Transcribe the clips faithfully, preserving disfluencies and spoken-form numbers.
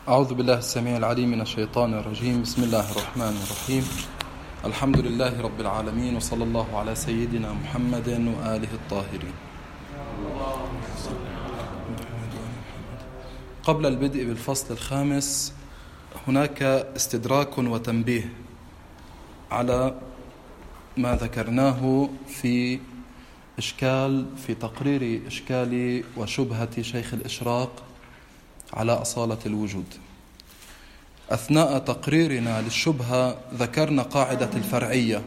أعوذ بالله السميع العليم من الشيطان الرجيم. بسم الله الرحمن الرحيم. الحمد لله رب العالمين، وصلى الله على سيدنا محمد وآله الطاهرين. قبل البدء بالفصل الخامس هناك استدراك وتنبيه على ما ذكرناه في إشكال في تقرير إشكال وشبهة شيخ الإشراق على أصالة الوجود. أثناء تقريرنا للشبهة ذكرنا قاعدة الفرعية،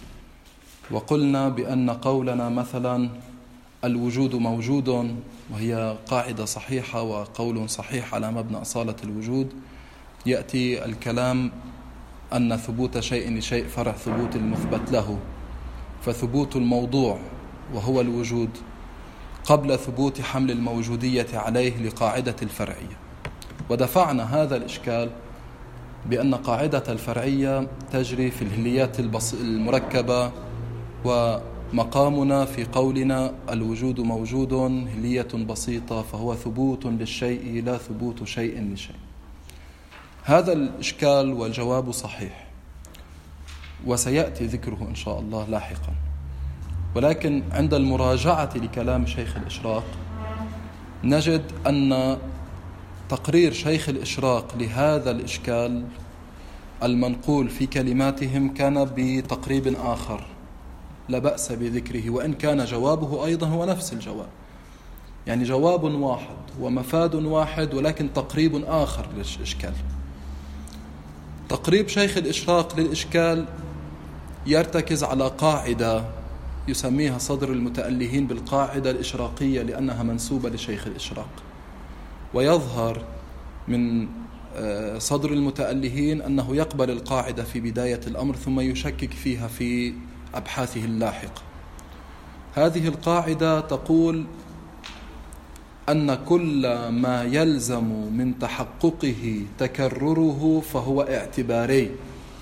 وقلنا بأن قولنا مثلا الوجود موجود، وهي قاعدة صحيحة وقول صحيح على مبنى أصالة الوجود، يأتي الكلام أن ثبوت شيء لشيء فرع ثبوت المثبت له، فثبوت الموضوع وهو الوجود قبل ثبوت حمل الموجودية عليه لقاعدة الفرعية. ودفعنا هذا الإشكال بأن قاعدة الفرعية تجري في الهليات المركبة، ومقامنا في قولنا الوجود موجود هلية بسيطة، فهو ثبوت للشيء لا ثبوت شيء لشيء. هذا الإشكال والجواب صحيح، وسيأتي ذكره إن شاء الله لاحقا. ولكن عند المراجعة لكلام شيخ الإشراق نجد أن تقرير شيخ الإشراق لهذا الإشكال المنقول في كلماتهم كان بتقريب آخر لا بأس بذكره، وإن كان جوابه أيضا هو نفس الجواب، يعني جواب واحد ومفاد واحد، ولكن تقريب آخر للإشكال. تقريب شيخ الإشراق للإشكال يرتكز على قاعدة يسميها صدر المتألهين بالقاعدة الإشراقية، لأنها منسوبة لشيخ الإشراق، ويظهر من صدر المتألهين أنه يقبل القاعدة في بداية الأمر ثم يشكك فيها في أبحاثه اللاحقة. هذه القاعدة تقول أن كل ما يلزم من تحققه تكرره فهو اعتباري.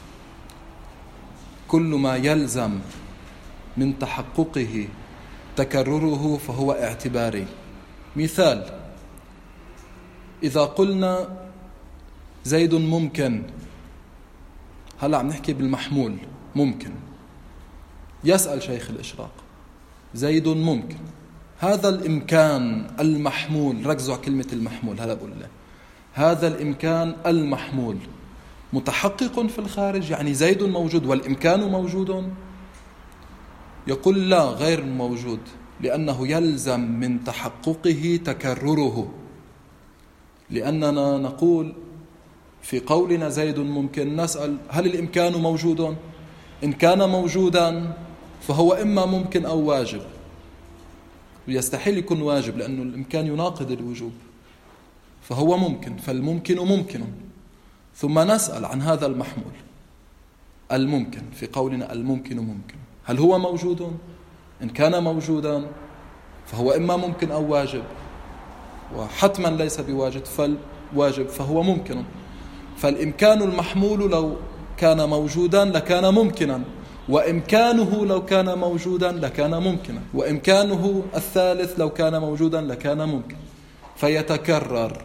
كل ما يلزم من تحققه تكرره فهو اعتباري. مثال: إذا قلنا زيد ممكن، هلأ عم نحكي بالمحمول ممكن، يسأل شيخ الإشراق زيد ممكن، هذا الإمكان المحمول، ركزوا على كلمة المحمول، هلأ بقول له هذا الإمكان المحمول متحقق في الخارج، يعني زيد موجود والإمكان موجود؟ يقول لا، غير موجود، لأنه يلزم من تحققه تكرره. لأننا نقول في قولنا زيد ممكن نسأل هل الإمكان موجود؟ إن كان موجودا فهو إما ممكن أو واجب، ويستحيل يكون واجب لأنه الإمكان يناقض الوجوب، فهو ممكن، فالممكن ممكن. ثم نسأل عن هذا المحمول الممكن، في قولنا الممكن ممكن، هل هو موجود؟ إن كان موجودا فهو إما ممكن أو واجب، وحتما ليس بواجب، فالواجب فهو ممكن. فالإمكان المحمول لو كان موجودا لكان ممكنا، وإمكانه لو كان موجودا لكان ممكنا، وإمكانه الثالث لو كان موجودا لكان ممكن، فيتكرر.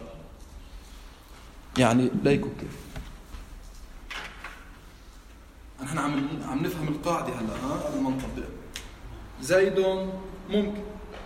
يعني ليكو كيف نحن عم عم نفهم القاعدة هلا، ها قبل ما نطبق. زيد ممكن،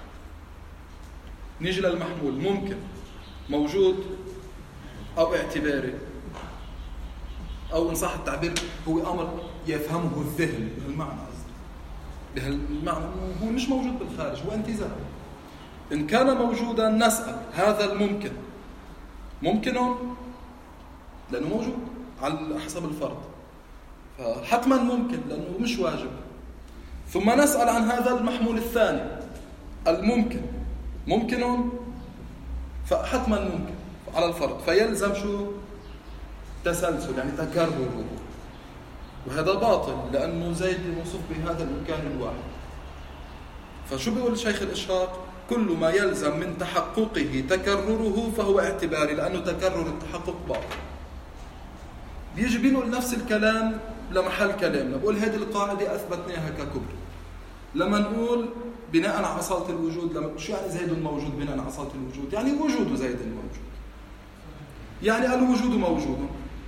نيجي للمحمول ممكن موجود أو اعتباري، أو إن صح التعبير هو أمر يفهمه الذهن بهالمعنى، قصدي بهالمعنى هو مش موجود بالخارج، هو انتزاع. إن كان موجودا نسأل هذا الممكن ممكن لأنه موجود على حسب الفرض، فحتما ممكن لأنه مش واجب. ثم نسأل عن هذا المحمول الثاني الممكن ممكن، فحتما ممكن على الفرض، فيلزم شو؟ تسلسل، يعني تكرر، وهذا باطل لأنه زيد موصوف بهذا الإمكان الواحد. فشو بيقول شيخ الإشراق؟ كل ما يلزم من تحققه تكرره فهو اعتباري، لأنه تكرر التحقق باطل. بيجي بينقل نفس الكلام لمحل كلامنا، بقول هذه القاعدة أثبتناها ككبر. لما نقول بناء على أصالة الوجود، لما شو يعني زيد موجود بناء على أصالة الوجود؟ يعني وجود زيد موجود. يعني الوجود موجود،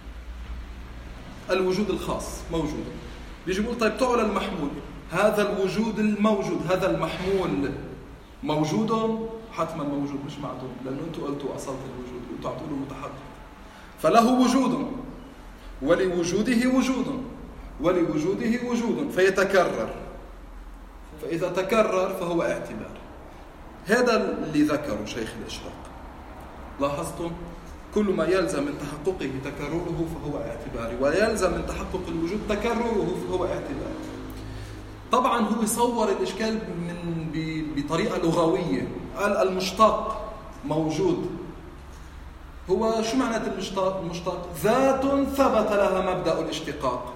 الوجود الخاص موجود. بيجي يقول طيب تعالى المحمول، هذا الوجود الموجود، هذا المحمول موجود؟ حتما موجود مش معدوم، لأنه أنتم قلتوا أصالة الوجود وأنتم عم تقولوا متحقق. فله وجود ولوجوده وجود ولوجوده وجود فيتكرر، فإذا تكرر فهو اعتبار. هذا اللي ذكره شيخ الإشراق. لاحظتم؟ كل ما يلزم من تحققه تكرره فهو اعتباري، ويلزم من تحقق الوجود تكرره فهو اعتباري. طبعا هو يصور الإشكال من بطريقة لغوية، قال المشتق موجود. هو شو معنى المشتق؟ المشتق ذات ثبت لها مبدأ الاشتقاق.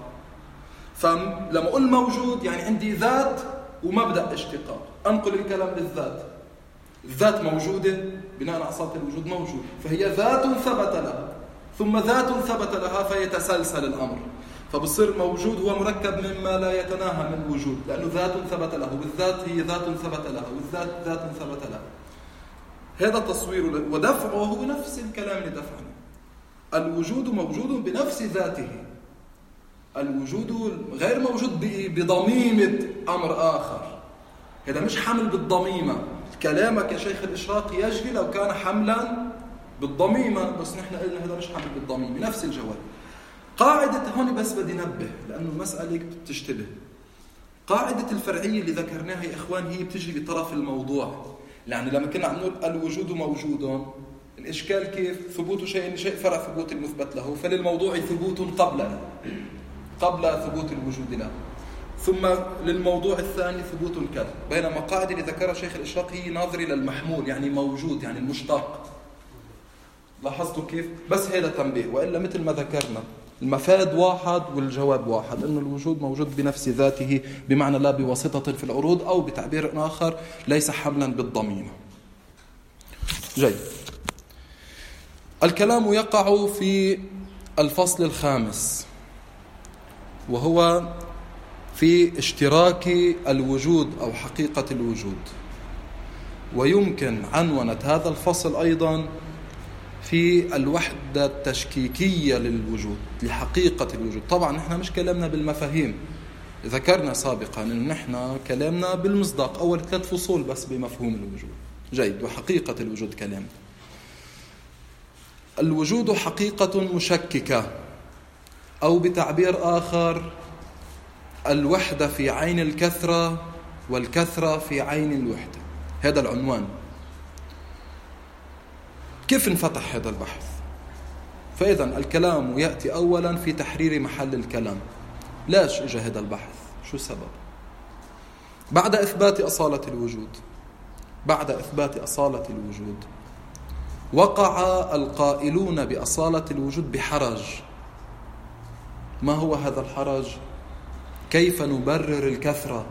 فلما أقول موجود يعني عندي ذات ومبدأ اشتقاق، أنقل الكلام للذات. الذات موجودة بناء على أصالة الوجود موجود، فهي ذات ثبت لها، ثم ذات ثبت لها فيتسلسل الأمر، فبصير موجود هو مركب مما لا يتناهى من وجود، لأنه ذات ثبت له، والذات هي ذات ثبت لها، والذات ذات ثبت لها. هذا تصوير ودفعه هو نفس الكلام اللي دفعنا. الوجود موجود بنفس ذاته، الوجود غير موجود بضميمة أمر آخر. هذا مش حمل بالضميمة. كلامك يا شيخ الإشراق يجري لو كان حملا بالضميمة، بس نحن قلنا هذا مش حمل بالضميمة. نفس الجواب. قاعدة هون بس بدي نبه لأنه المسألة بتشتبه. قاعدة الفرعية اللي ذكرناها يا إخوان هي بتجري بطرف الموضوع. يعني لما كنا عم نقول الوجود موجود، الإشكال كيف؟ ثبوت شيء شيء فرع ثبوت المثبت له، فللموضوع ثبوت قبل قبل ثبوت الوجود له، ثم للموضوع الثاني ثبوت كذا. بينما قاعدة اللي ذكرها شيخ الإشراق هي ناظرة للمحمول، يعني موجود يعني المشتق. لاحظتوا كيف؟ بس هذا تنبيه، وإلا مثل ما ذكرنا المفاد واحد والجواب واحد، إنه الوجود موجود بنفس ذاته، بمعنى لا بواسطة في العروض، أو بتعبير آخر ليس حملا بالضميمة. جيد. الكلام يقع في الفصل الخامس، وهو في اشتراك الوجود أو حقيقة الوجود. ويمكن عنونة هذا الفصل أيضا في الوحدة التشكيكية للوجود، لحقيقة الوجود. طبعا نحن مش كلامنا بالمفاهيم، ذكرنا سابقا أن نحن كلامنا بالمصداق، أول ثلاث فصول بس بمفهوم الوجود. جيد. وحقيقة الوجود كلامنا. الوجود حقيقة مشككة، أو بتعبير آخر الوحدة في عين الكثرة والكثرة في عين الوحدة. هذا العنوان. كيف انفتح هذا البحث؟ فإذا الكلام يأتي أولا في تحرير محل الكلام. ليش إجا هذا البحث؟ شو السبب؟ بعد إثبات أصالة الوجود بعد إثبات أصالة الوجود وقع القائلون بأصالة الوجود بحرج. ما هو هذا الحرج؟ كيف نبرر الكثرة؟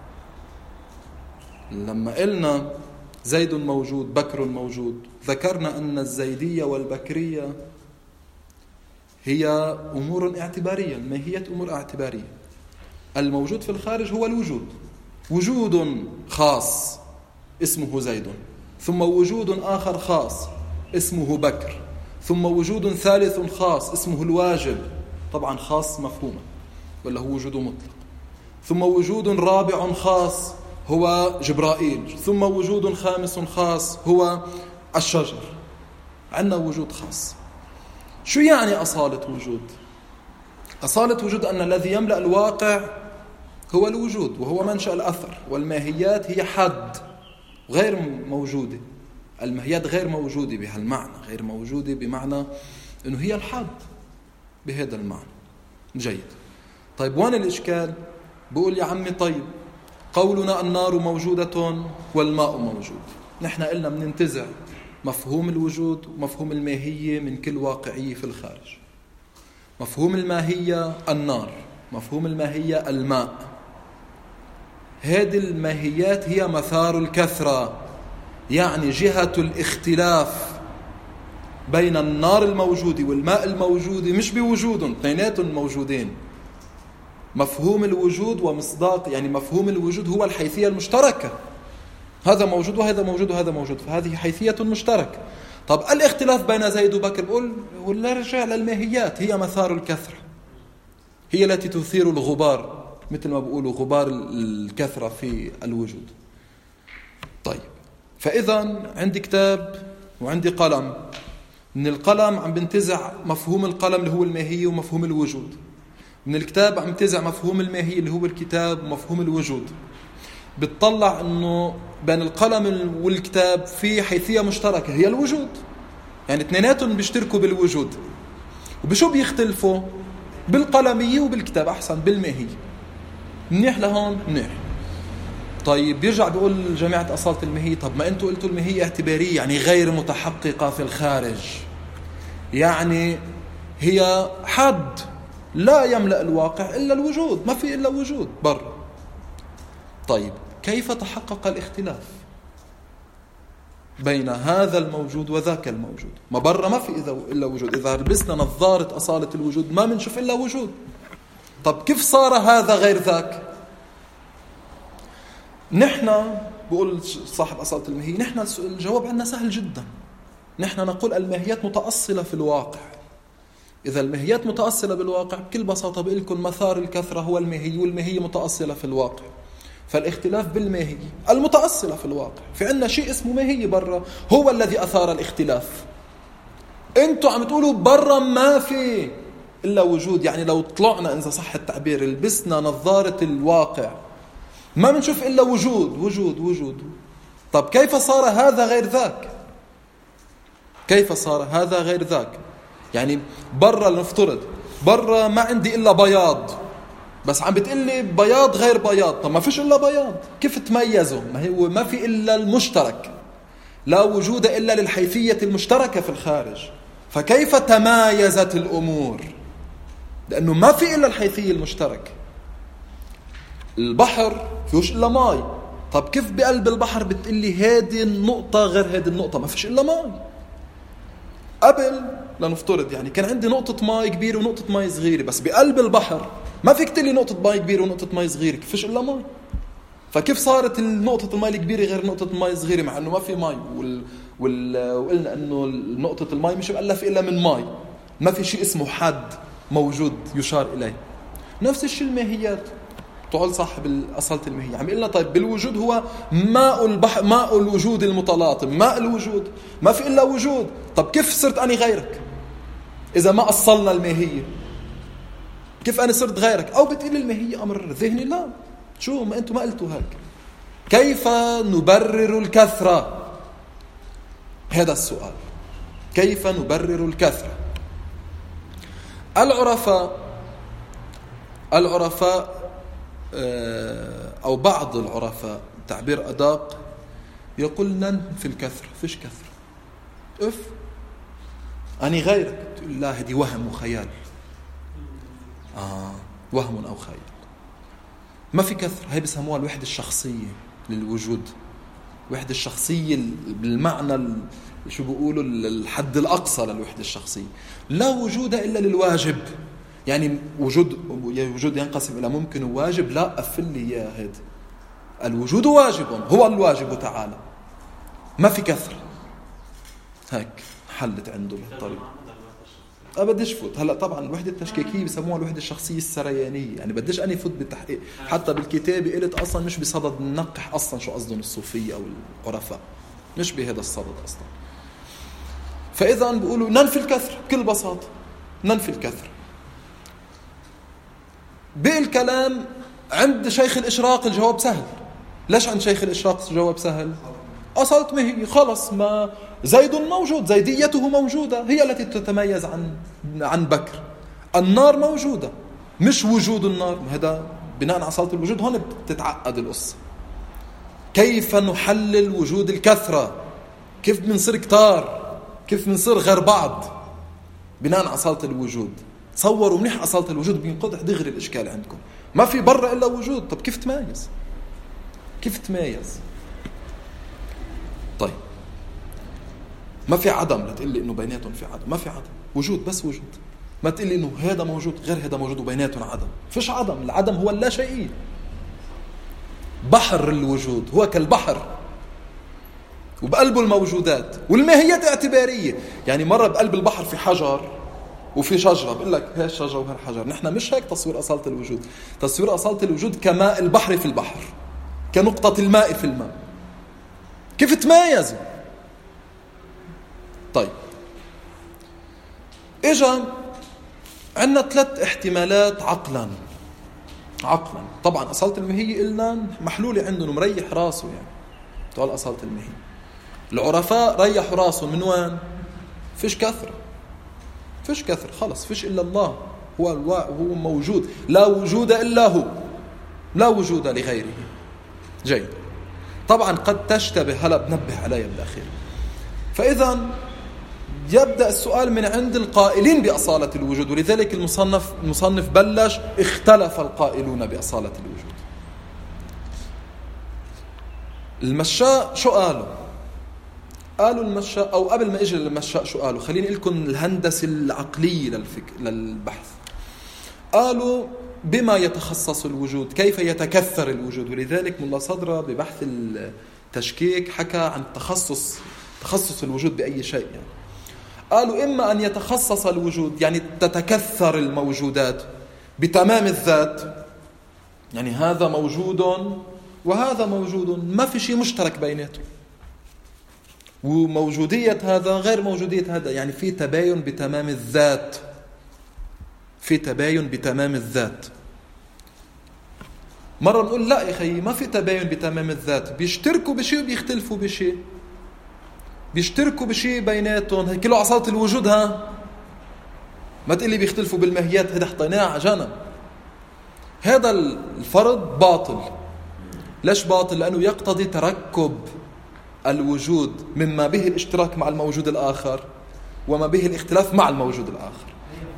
لما قلنا زيد موجود، بكر موجود، ذكرنا أن الزيدية والبكرية هي أمور اعتبارية، الماهية أمور اعتبارية. الموجود في الخارج هو الوجود، وجود خاص اسمه زيد، ثم وجود آخر خاص اسمه بكر، ثم وجود ثالث خاص اسمه الواجب، طبعا خاص مفهوما ولا هو وجود مطلق، ثم وجود رابع خاص هو جبرائيل، ثم وجود خامس خاص هو الشجر. عندنا وجود خاص. شو يعني أصالة وجود؟ أصالة وجود أن الذي يملأ الواقع هو الوجود، وهو منشأ الأثر، والماهيات هي حد غير موجودة. الماهيات غير موجودة بهالمعنى، غير موجودة بمعنى أنه هي الحد بهذا المعنى. جيد. طيب وين الإشكال؟ بقول يا عمي طيب قولنا النار موجودة والماء موجود، نحن قلنا بننتزع مفهوم الوجود ومفهوم الماهية من كل واقعية في الخارج. مفهوم الماهية النار، مفهوم الماهية الماء. هذه الماهيات هي مثار الكثرة، يعني جهة الاختلاف بين النار الموجودة والماء الموجود مش بوجودهم، اثنيناتهم موجودين. مفهوم الوجود ومصداق، يعني مفهوم الوجود هو الحيثية المشتركة، هذا موجود وهذا موجود وهذا موجود، فهذه حيثية مشتركة. طب الاختلاف بين زيد وبكر، بقول ولا رجع للماهيات، هي مثار الكثرة، هي التي تثير الغبار، مثل ما بيقولوا غبار الكثرة في الوجود. طيب، فإذا عندي كتاب وعندي قلم، من القلم عم بنتزع مفهوم القلم اللي هو الماهية ومفهوم الوجود، من الكتاب عم بنتزع مفهوم الماهية اللي هو الكتاب ومفهوم الوجود. بتطلع انه بين القلم والكتاب في حيثية مشتركة هي الوجود، يعني اثنيناتهم بيشتركوا بالوجود. وبشو بيختلفوا؟ بالقلمية وبالكتاب، أحسن بالماهية. منيح لهون؟ منيح. طيب بيرجع بيقول جامعة أصالة الماهية، طب ما أنتوا قلتوا الماهية اعتبارية، يعني غير متحققة في الخارج، يعني هي حد لا يملأ الواقع إلا الوجود، ما في إلا وجود بر. طيب كيف تحقق الاختلاف بين هذا الموجود وذاك الموجود؟ ما برا ما في إلا وجود، إذا لبسنا نظارة أصالة الوجود ما منشوف إلا وجود. طب كيف صار هذا غير ذاك؟ نحن بقول صاحب أصالة الماهية، نحن الجواب عندنا سهل جدا. نحن نقول الماهيات متأصلة في الواقع. إذا الماهيات متأصلة بالواقع بكل بساطة بقول لكم مثار الكثرة هو الماهية، والماهية متأصلة في الواقع. فالاختلاف بالماهية المتأصلة في الواقع. في عندنا شيء اسمه ماهية برا هو الذي أثار الاختلاف. انتوا عم تقولوا برا ما في إلا وجود، يعني لو طلعنا إذا صح التعبير لبسنا نظارة الواقع ما بنشوف إلا وجود وجود وجود. طب كيف صار هذا غير ذاك؟ كيف صار هذا غير ذاك؟ يعني برا لنفترض برا ما عندي إلا بياض، بس عم بتقلي بياض غير بياض. طب ما فيش إلا بياض، كيف تميزوا؟ ما هو ما في إلا المشترك، لا وجود إلا للحيثية المشتركة في الخارج. فكيف تمايزت الأمور؟ لأنه ما في إلا الحيثية المشتركة. البحر فيهوش إلا ماي، طب كيف بقلب البحر بتقلي هذه النقطة غير هذه النقطة؟ ما فيش إلا ماي. قبل لنفترض يعني كان عندي نقطة ماي كبيرة ونقطة ماي صغيرة، بس بقلب البحر ما فيك تقلي نقطة ماي كبيرة ونقطة ماي صغيرة، كيف فيش إلا ماي. فكيف صارت نقطة الماي الكبيرة غير نقطة الماي الصغيرة مع أنه ما في ماي؟ وال... وال... وقلنا أنه نقطة الماي مش مؤلف إلا من ماي، ما في شيء اسمه حد موجود يشار إليه. نفس الشيء الماهيات. تعال صاحب الأصالة الماهية عم يقول لنا طيب بالوجود هو ماء البحر، ماء الوجود المتلاطم، ماء الوجود ما في إلا وجود. طب كيف صرت أنا غيرك إذا ما أصلنا الماهية؟ كيف أنا صرت غيرك؟ أو بتقول الماهية أمر ذهني؟ لا، شو ما أنتم ما قلتوا هيك. كيف نبرر الكثرة؟ هذا السؤال، كيف نبرر الكثرة؟ العرفاء العرفاء أو بعض العرفاء تعبير أدق يقول نن في الكثرة، فيش كثرة. اف أني غيرك، تقول لا هذه وهم وخيال. آه وهم أو خيال، ما في كثرة. هي بسموها الوحدة الشخصية للوجود، الوحدة الشخصية بالمعنى شو بيقولوا الحد الأقصى للوحدة الشخصية. لا وجود إلا للواجب، يعني وجود وجود ينقسم إلى ممكن وواجب. لا قفل لي يا هاد، الوجود واجب، هو الواجب تعالى، ما في كثرة. هيك حلت عنده بالطريقة. بديش فوت هلا طبعا الوحدة التشكيكية بسموها الوحدة الشخصية السريانية، يعني بديش أني فوت بالتحقيق. حتى بالكتابة قلت أصلا مش بصدد ننقح أصلا شو قصدهم الصوفية أو العرفاء، مش بهذا الصدد أصلا. فإذا بيقولوا ننفي الكثرة بكل بساطة، ننفي الكثرة. بالكلام عند شيخ الإشراق الجواب سهل. ليش عند شيخ الإشراق الجواب سهل؟ أصلت مهي خلص، ما زيد موجود، زيديته موجودة، هي التي تتميز عن عن بكر. النار موجودة، مش وجود النار. هذا بناء على أصالة الوجود. هون بتتعقد القصة. كيف نحلل وجود الكثرة؟ كيف بنصير كتار؟ كيف بنصير غير بعض بناء على أصالة الوجود؟ تصوروا منيح أصالة الوجود بينقضح دغري الإشكال عندكم. ما في برا إلا وجود. طب كيف تميز؟ كيف تميز؟ طيب ما في عدم، لا تقول لي إنه بيناتهم في عدم. ما في عدم، وجود بس وجود. ما تقول لي إنه هذا موجود غير هذا موجود وبيناتهم عدم. فيش عدم، العدم هو اللا شيء. بحر الوجود هو كالبحر، وبقلبه الموجودات، والماهيات اعتبارية. يعني مرة بقلب البحر في حجر وفي شجرة، بقول لك هاي الشجرة وهي الحجر. نحن مش هيك تصوير أصالة الوجود. تصوير أصالة الوجود كماء البحر في البحر، كنقطة الماء في الماء. كيف تمايزوا؟ طيب، إجا عندنا ثلاث احتمالات عقلا. عقلا طبعا أصالة الماهية قلنا محلولة عندهم ومريح راسه، يعني تقول أصالة الماهية. العرفاء ريحوا راسهم من وين؟ فيش كثرة، فيش كثرة، خلص فيش إلا الله، هو الوا... هو موجود، لا وجود إلا هو، لا وجود لغيره. جيد. طبعا قد تشتبه، هلا بنبه عليها بالأخير. فإذا يبدأ السؤال من عند القائلين بأصالة الوجود، ولذلك المصنف المصنف بلش اختلف القائلون بأصالة الوجود. المشاء شو قالوا؟ قالوا المشاء، أو قبل ما إجي للمشاء شو قالوا؟ خليني أقول لكم الهندسة العقلية للفكر للبحث. قالوا بما يتخصص الوجود، كيف يتكثر الوجود. ولذلك ملا صدرة ببحث التشكيك حكى عن تخصص تخصص الوجود بأي شيء. يعني قالوا إما أن يتخصص الوجود، يعني تتكثر الموجودات بتمام الذات، يعني هذا موجود وهذا موجود، ما في شيء مشترك بيناتهم، وموجودية هذا غير موجودية هذا، يعني في تباين بتمام الذات، في تباين بتمام الذات. مرة نقول لا يا أخي ما في تباين بتمام الذات، بيشتركوا بشيء وبيختلفوا بشيء، بيشتركوا بشيء بيناتهم. هي كله عصالة الوجود. ها ما تقلي بيختلفوا بالماهيات، هذا حطيناه على جنب. هذا الفرض باطل. ليش باطل؟ لأنه يقتضي تركب الوجود مما به الاشتراك مع الموجود الآخر وما به الاختلاف مع الموجود الآخر.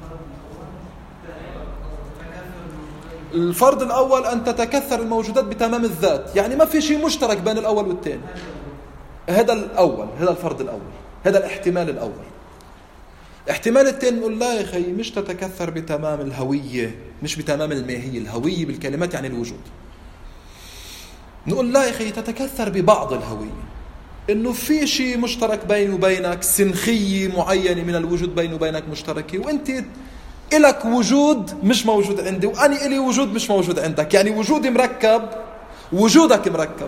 الفرض الأول أن تتكثر الموجودات بتمام الذات، يعني ما في شيء مشترك بين الأول والثاني. هذا الأول، هذا الفرض الأول، هذا الاحتمال الأول. احتمال الثاني نقول لا يا أخي مش تتكثر بتمام الهوية، مش بتمام الماهية. الهوية بالكلمات يعني الوجود. نقول لا يا أخي تتكثر ببعض الهوية، إنه في شيء مشترك بيني وبينك، سنخية معينة من الوجود بيني وبينك مشتركة، وأنت إلك وجود مش موجود عندي، وأنا إلي وجود مش موجود عندك. يعني وجودي مركب، وجودك مركب.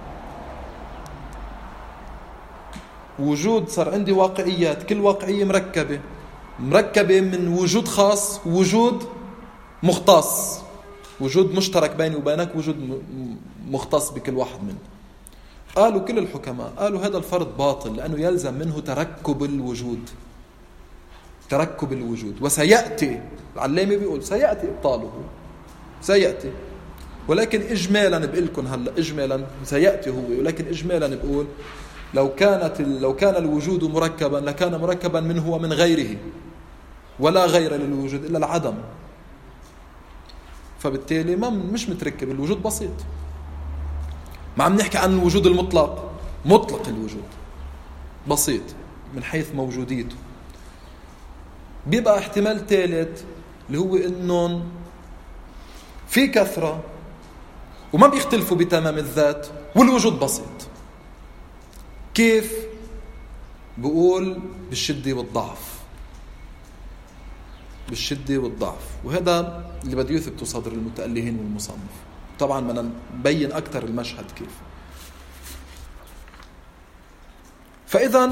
وجود صار عندي واقعيات، كل واقعية مركبة مركبة من وجود خاص ووجود مختص، وجود مشترك بيني وبينك، وجود مختص بكل واحد منه. قالوا كل الحكماء قالوا هذا الفرض باطل، لأنه يلزم منه تركب الوجود، تركب الوجود. وسيأتي العلامي بيقول سيأتي إبطاله، سيأتي، ولكن إجمالا بقولكم هلا إجمالا سيأتي هو، ولكن إجمالا بقول لو كانت لو كان الوجود مركبا لكان مركبا منه ومن غيره، ولا غير للوجود إلا العدم. فبالتالي ما مش متركب، الوجود بسيط. ما عم نحكي عن الوجود المطلق، مطلق الوجود بسيط من حيث موجوديته. بيبقى احتمال ثالث اللي هو إنه في كثرة وما بيختلفوا بتمام الذات والوجود بسيط. كيف؟ بقول بالشدة والضعف، بالشدة والضعف. وهذا اللي بده يثبته صدر المتألهين والمصنف. طبعا بدنا نبين أكثر المشهد كيف. فإذا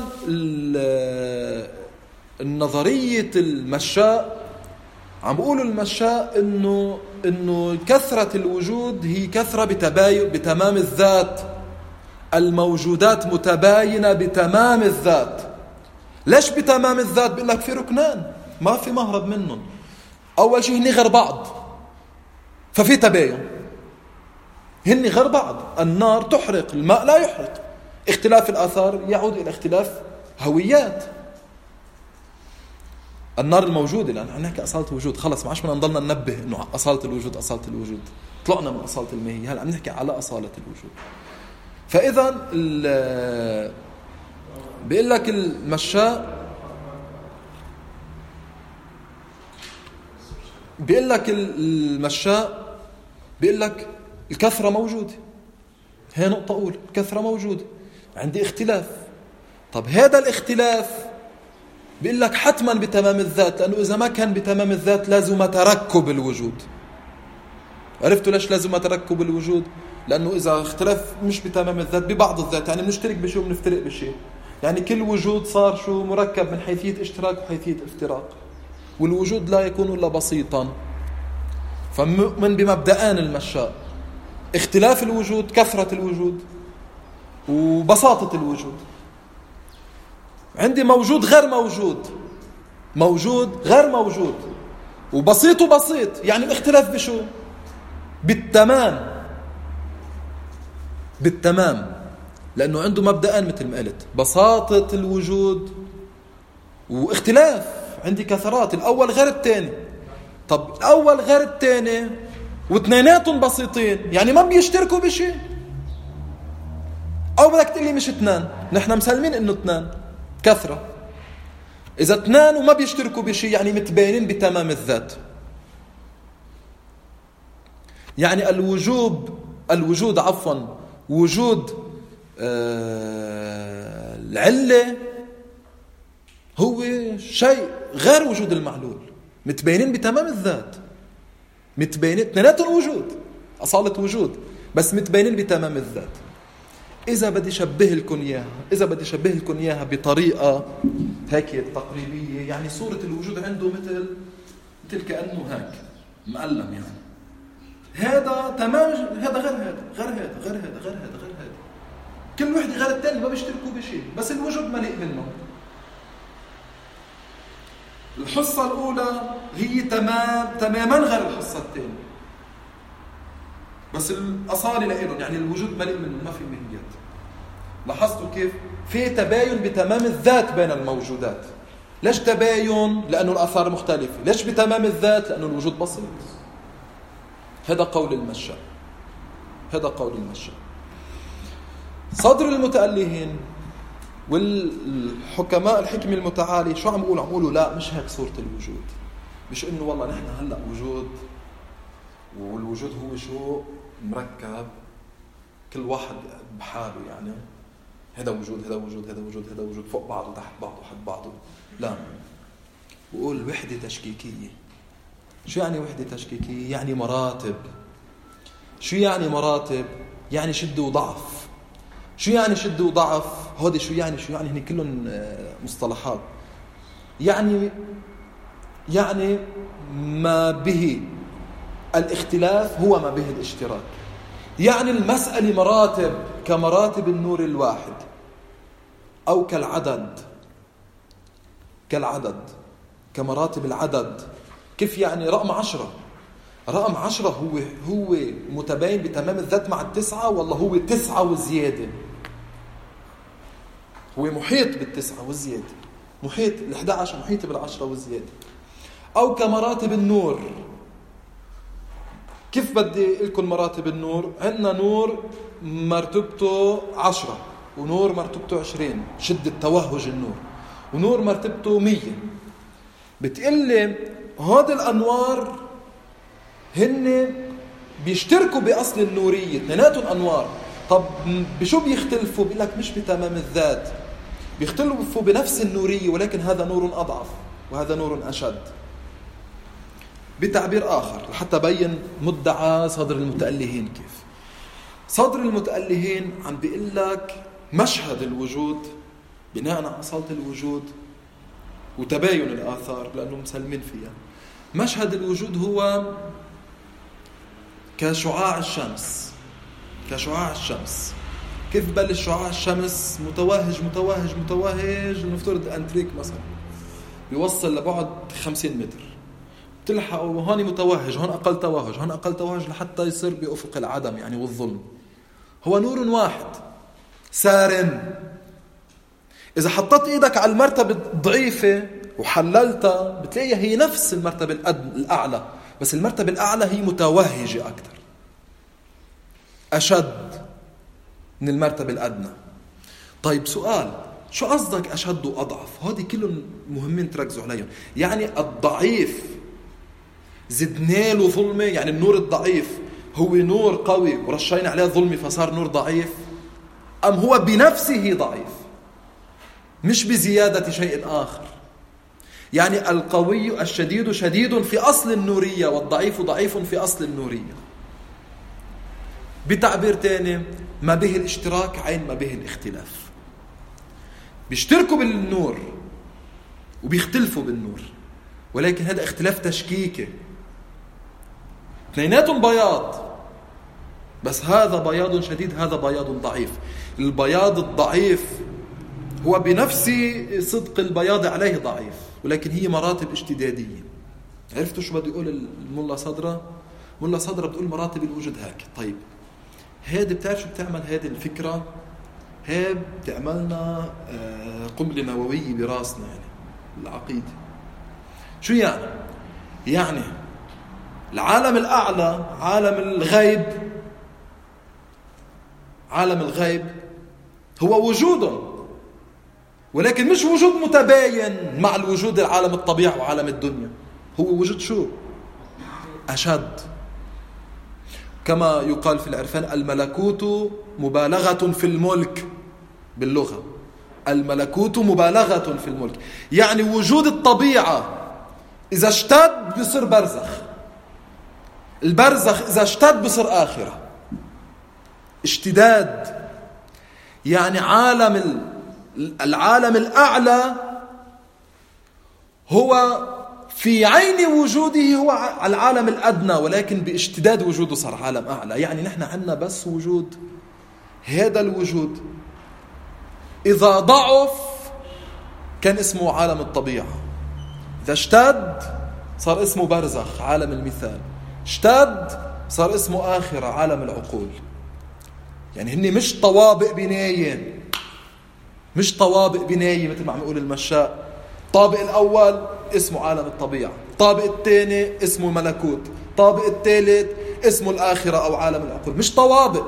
النظرية المشاء عم بقولوا المشاء إنه إنه كثرة الوجود هي كثرة بتباين بتمام الذات. الموجودات متباينة بتمام الذات. ليش بتمام الذات؟ بيقول لك في ركنان ما في مهرب منهم. أول شيء هني غير بعض، ففي تباين. هني غير بعض، النار تحرق، الماء لا يحرق. اختلاف الآثار يعود إلى اختلاف هويات. النار الموجودة، لأن عم نحكي أصالة الوجود، خلص ما عادش بدنا نضلنا ننبه إنه أصالة الوجود أصالة الوجود، طلعنا من أصالة الماهية، هلا عم نحكي على أصالة الوجود. فإذا بيقول لك المشاء بيقول لك المشاء بيقول لك الكثرة موجودة. هي نقطة أولى، الكثرة موجودة. عندي اختلاف. طب هذا الاختلاف بيقول لك حتما بتمام الذات، لأنه إذا ما كان بتمام الذات لازم تركب الوجود. عرفتوا ليش لازم تركب الوجود؟ لأنه إذا اختلاف مش بتمام الذات ببعض الذات، يعني بنشترك بشيء وبنفترق بشيء، يعني كل وجود صار شو مركب من حيثية اشتراك وحيثية افتراق، والوجود لا يكون إلا بسيطا. فمن بمبدأان المشاء: اختلاف الوجود، كثرة الوجود، وبساطة الوجود. عندي موجود غير موجود، موجود غير موجود، وبسيط وبسيط. يعني الاختلاف بشو؟ بالتمام، بالتمام، لأنه عنده مبدأان مثل ما قلت: بساطة الوجود واختلاف. عندي كثرات، الأول غير الثاني. طب الأول غير الثاني واثنيناتهم بسيطين، يعني ما بيشتركوا بشيء. أو بدك تقول لي مش اثنان، نحن مسلمين إنه اثنان كثرة. إذا اثنان وما بيشتركوا بشيء يعني متباينين بتمام الذات. يعني الوجوب الوجود عفوا وجود آه العلة هو شيء غير وجود المعلول، متباينين بتمام الذات، متباينين اثنيناتهم وجود، أصالة وجود، بس متباينين بتمام الذات. إذا بدي شبه لكم إياها إذا بدي شبه لكم إياها بطريقة هيك تقريبية، يعني صورة الوجود عنده مثل مثل كأنه هيك مقلم. يعني هذا تمام، هذا غير هذا، غير هذا، غير هذا، غير هذا، غير هذا، كل واحد غير الثاني، ما بيشتركوا بشيء، بس الوجود مليء منه. الحصة الأولى هي تمام تماما غير الحصة الثانية، بس الأصالة لإلهم، يعني الوجود مليء منه، ما في مهيات. لاحظتوا كيف؟ في تباين بتمام الذات بين الموجودات. ليش تباين؟ لأنه الآثار مختلفة. ليش بتمام الذات؟ لأنه الوجود بسيط. هذا قول المشاء، هذا قول المشاء. صدر المتألهين والحكماء الحكم المتعالي شو عم يقولوا؟ عم يقولوا لا، مش هيك صورة الوجود. مش إنه والله نحن هلأ وجود، والوجود هو شو مركب كل واحد بحاله، يعني هذا وجود هذا وجود هذا وجود هذا وجود فوق بعضه تحت بعضه حد بعضه. لا، بقول وحدة تشكيكية. شو يعني وحدة تشكيكية؟ يعني مراتب. شو يعني مراتب؟ يعني شد وضعف. شو يعني شد وضعف؟ هودي شو يعني شو يعني هني كلهم مصطلحات. يعني يعني ما به الاختلاف هو ما به الاشتراك. يعني المسألة مراتب كمراتب النور الواحد، أو كالعدد كالعدد كمراتب العدد. كيف يعني؟ رقم عشرة رقم عشرة هو هو متباين بتمام الذات مع التسعة، والله هو تسعة وزيادة، هو محيط بالتسعة والزيادة، محيط الأحد عشر محيط بالعشرة والزيادة. أو كمراتب النور. كيف بدي لكم مراتب النور؟ عندنا نور مرتبته عشرة، ونور مرتبته عشرين، شدة توهج النور، ونور مرتبته مية. بتقلي هذه الأنوار هن بيشتركوا بأصل النورية، اثنيناتهم أنوار. طب بشو بيختلفوا؟ بيقول لك مش بتمام الذات، بيختلفوا بنفس النورية، ولكن هذا نور أضعف وهذا نور أشد. بتعبير آخر لحتى بين مدعى صدر المتألهين. كيف صدر المتألهين عم بيقول لك مشهد الوجود بناء على أصالة الوجود وتباين الآثار، لأنه مسلمين فيها. مشهد الوجود هو كشعاع الشمس، كشعاع الشمس. كيف بلش شعاع الشمس؟ متوهج متوهج متوهج، نفترض أنتريك مثلا بيوصل لبعد خمسين متر، تلحقوا هون متوهج، هون أقل توهج، هون أقل توهج، لحتى يصير بأفق العدم يعني والظلم. هو نور واحد سارن. إذا حطيت إيدك على المرتبة الضعيفة وحللتها بتلاقيها هي نفس المرتبة الأعلى، بس المرتبة الأعلى هي متوهجة أكثر، أشد من المرتبة الأدنى. طيب سؤال، شو قصدك أشد وأضعف؟ هذه كلهم مهمين تركزوا عليهم. يعني الضعيف زدنا له ظلمة، يعني النور الضعيف هو نور قوي ورشينا عليه ظلمة فصار نور ضعيف؟ أم هو بنفسه ضعيف مش بزيادة شيء آخر؟ يعني القوي الشديد شديد في أصل النورية، والضعيف ضعيف في أصل النورية. بتعبير تاني، ما به الاشتراك عين ما به الاختلاف. بيشتركوا بالنور وبيختلفوا بالنور، ولكن هذا اختلاف تشكيكي. اثنيناتهم بياض، بس هذا بياض شديد، هذا بياض ضعيف. البياض الضعيف هو بنفس صدق البياض عليه ضعيف، ولكن هي مراتب اشتدادية. عرفتوا شو بدي يقول الملا صدرة؟ ملا صدرة بتقول مراتب الوجود هيك. طيب هذه بتعرف شو بتعمل هذه الفكرة؟ هي بتعملنا قنبلة نووية براسنا، يعني العقيدة. شو يعني؟ يعني العالم الأعلى، عالم الغيب، عالم الغيب هو وجود، ولكن مش وجود متباين مع الوجود العالم الطبيعي وعالم الدنيا. هو وجود شو؟ أشد. كما يقال في العرفان: الملكوت مبالغة في الملك. باللغة الملكوت مبالغة في الملك، يعني وجود الطبيعة إذا اشتد بصير برزخ، البرزخ إذا اشتد بصير آخرة. اشتداد يعني عالم العالم الأعلى هو في عين وجوده هو العالم الأدنى، ولكن باشتداد وجوده صار عالم أعلى. يعني نحن عندنا بس وجود، هذا الوجود إذا ضعف كان اسمه عالم الطبيعة، إذا اشتد صار اسمه برزخ عالم المثال، اشتد صار اسمه آخرة عالم العقول. يعني هني مش طوابق بناية، مش طوابق بناية مثل ما عم يقول المشاء. الطابق الأول اسمه عالم الطبيعة، الطابق الثاني اسمه ملكوت، الطابق الثالث اسمه الآخرة أو عالم العقول. مش طوابق.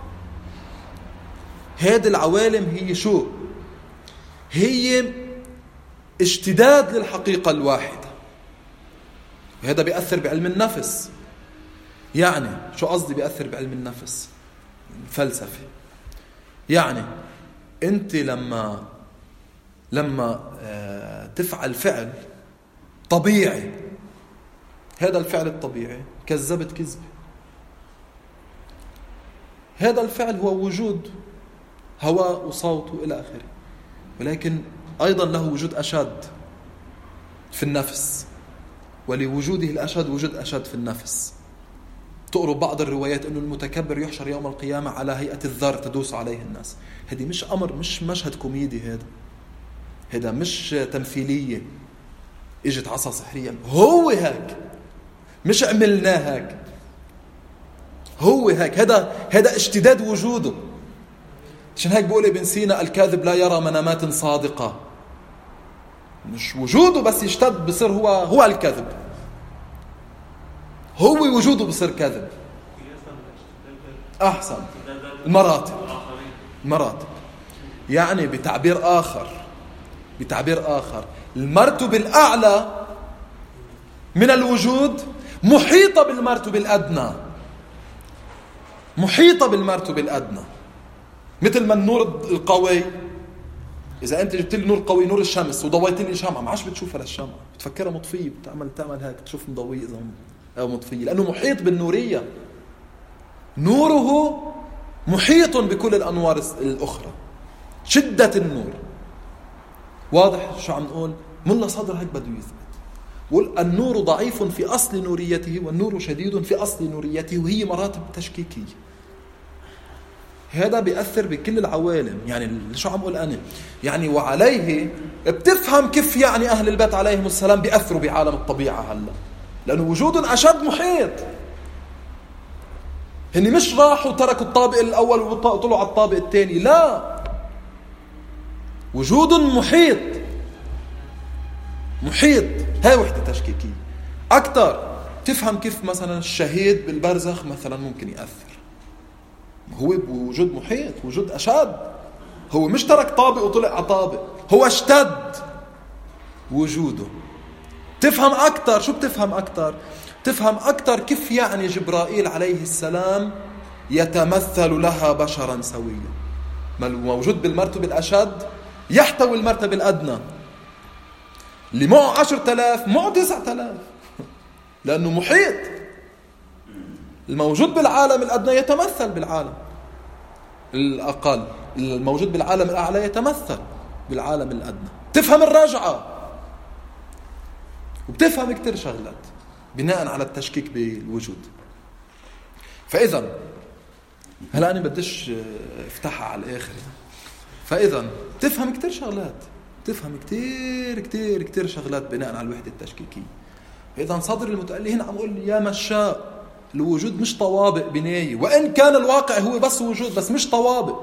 هذه العوالم هي شو؟ هي اشتداد للحقيقة الواحدة. وهذا بيأثر بعلم النفس. يعني شو قصدي بيأثر بعلم النفس؟ الفلسفة. يعني أنت لما لما تفعل فعل طبيعي، هذا الفعل الطبيعي كذبت كذبة، هذا الفعل هو وجود هواء وصوت إلى آخره، ولكن أيضا له وجود أشد في النفس، ولوجوده الأشد وجود أشد في النفس. تقروا بعض الروايات أنه المتكبر يحشر يوم القيامة على هيئة الذر تدوس عليه الناس. هذه مش أمر، مش مشهد كوميدي، هذا هذا مش تمثيلية اجت عصا سحرية. هو هيك، مش عملناه هيك، هو هيك. هذا هذا اشتداد وجوده. عشان هيك بقول ابن سينا: الكاذب لا يرى منامات صادقة. مش وجوده بس يشتد بصير هو هو الكذب، هو وجوده بصير كذب. أحسن المراتب، المراتب يعني بتعبير آخر، بتعبير آخر المرتبة الأعلى من الوجود محيطة بالمرتبة الأدنى، محيطة بالمرتبة الأدنى. مثل ما النور القوي، إذا أنت جبت لي نور قوي، نور الشمس، وضويت لي شمعة، ما عادش بتشوفها للشمعة، بتفكرها مطفية، بتعمل تعمل هيك تشوف مضوية إذا أو مطفية، لأنه محيط بالنورية. نوره محيط بكل الأنوار الأخرى، شدة النور. واضح شو عم نقول؟ ملا صدر هيك بده يثبت، يقول النور ضعيف في أصل نوريته، والنور شديد في أصل نوريته، وهي مراتب تشكيكية. هذا بيأثر بكل العوالم. يعني شو عم أقول أنا؟ يعني وعليه بتفهم كيف يعني أهل البيت عليهم السلام بيأثروا بعالم الطبيعة هلا، لأنه وجود أشد محيط. هني مش راحوا تركوا الطابق الأول وطلعوا على الطابق الثاني، لا، وجود محيط، محيط. هاي وحدة تشكيكية. أكتر تفهم كيف مثلا الشهيد بالبرزخ مثلا ممكن يأثر، هو بوجود محيط، وجود أشد. هو مش ترك طابق وطلع على طابق، هو اشتد وجوده. تفهم أكتر. شو بتفهم أكتر؟ تفهم أكتر كيف يعني جبرائيل عليه السلام يتمثل لها بشرا سويا. ما الموجود بالمرتبة الأشد يحتوي المرتبة الأدنى. اللي معه عشرة آلاف معه تسعة آلاف، لأنه محيط. الموجود بالعالم الأدنى يتمثل بالعالم الأقل، الموجود بالعالم الأعلى يتمثل بالعالم الأدنى. تفهم الرجعة وبتفهم كتير شغلات بناء على التشكيك بالوجود. فإذا هلا أنا بديش افتحها على الآخر، فإذا تفهم كتير شغلات، تفهم كتير كتير كتير شغلات بناء على الوحدة التشكيكية. فإذا صدر المتألهين عم يقول يا مشاء الوجود مش طوابق بناية، وإن كان الواقع هو بس وجود بس مش طوابق.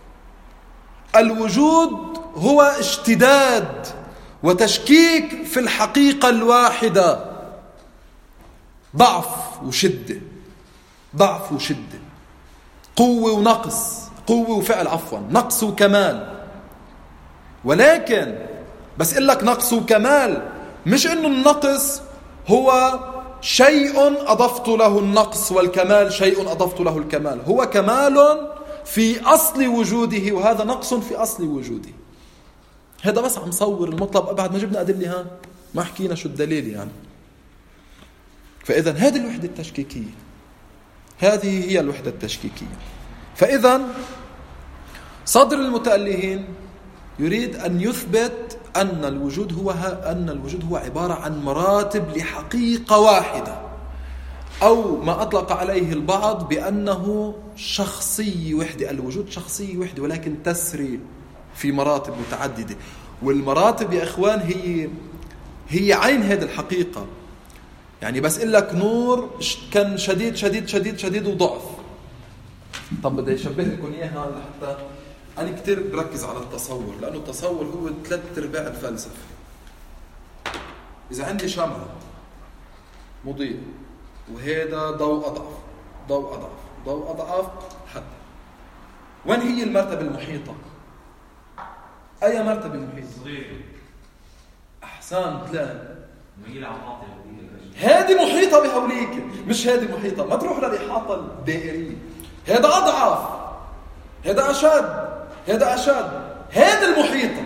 الوجود هو اشتداد وتشكيك في الحقيقة الواحدة، ضعف وشدة، ضعف وشدة، قوة ونقص، قوة وفعل عفوا، نقص وكمال. ولكن بس إقول لك نقص وكمال، مش إنه النقص هو شيء أضفت له النقص والكمال شيء أضفت له الكمال. هو كمال في أصل وجوده وهذا نقص في أصل وجوده. هذا بس عم صور المطلب، بعد ما جبنا أدلة ها ما حكينا شو الدليل يعني. فإذا هذه الوحدة التشكيكية، هذه هي الوحدة التشكيكية. فإذا صدر المتألهين يريد أن يثبت أن الوجود هو أن الوجود هو عبارة عن مراتب لحقيقة واحدة، أو ما أطلق عليه البعض بأنه شخصية وحدة. الوجود شخصية وحدة ولكن تسري في مراتب متعددة. والمراتب يا إخوان هي هي عين هذه الحقيقة. يعني بس إقول لك نور كان شديد شديد شديد شديد وضعف. طب بدي أشبه لكم إياها لحتى أنا كتير بركز على التصور، لأنه التصور هو ثلاث أرباع الفلسفة. إذا عندي شمعة مضيء وهذا ضوء أضعف ضوء أضعف ضوء أضعف حتى، وين هي المرتبة المحيطة؟ أي مرتبة محيطة؟ صغيرة. أحسن تلاقي هذه محيطة بهوليك، مش هذه محيطة. ما تروح للإحاطة الدائرية، هذا أضعف هذا أشد هذا أشد. هذا المحيطة